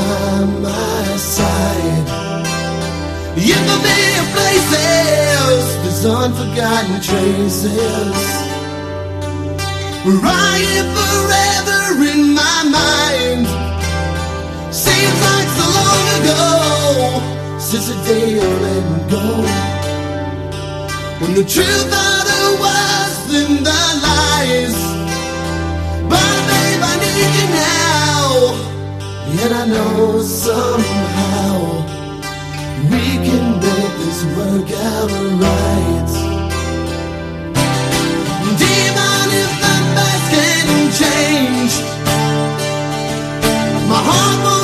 my side. In familiar places, there's unforgotten traces. Riot forever in my mind. Seems like so long ago since the day of letting go, when the truth otherwise than the lies. But babe, I need you now, and I know somehow we can make this work out right. And even if the past can change, my heart won't